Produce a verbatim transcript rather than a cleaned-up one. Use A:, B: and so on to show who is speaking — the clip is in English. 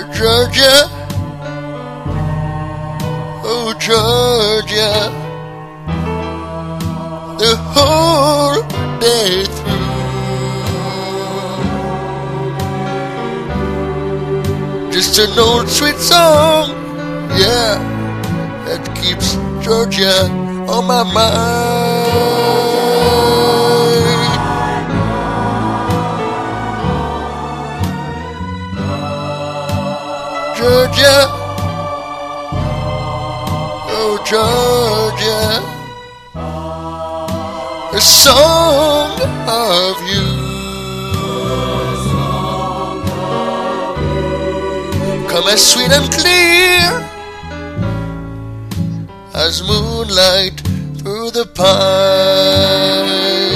A: Georgia, oh Georgia, the whole day through. Just an old sweet song, yeah, that keeps Georgia on my mind. Georgia, oh Georgia, a song of you. Come as sweet and clear as moonlight through the pine.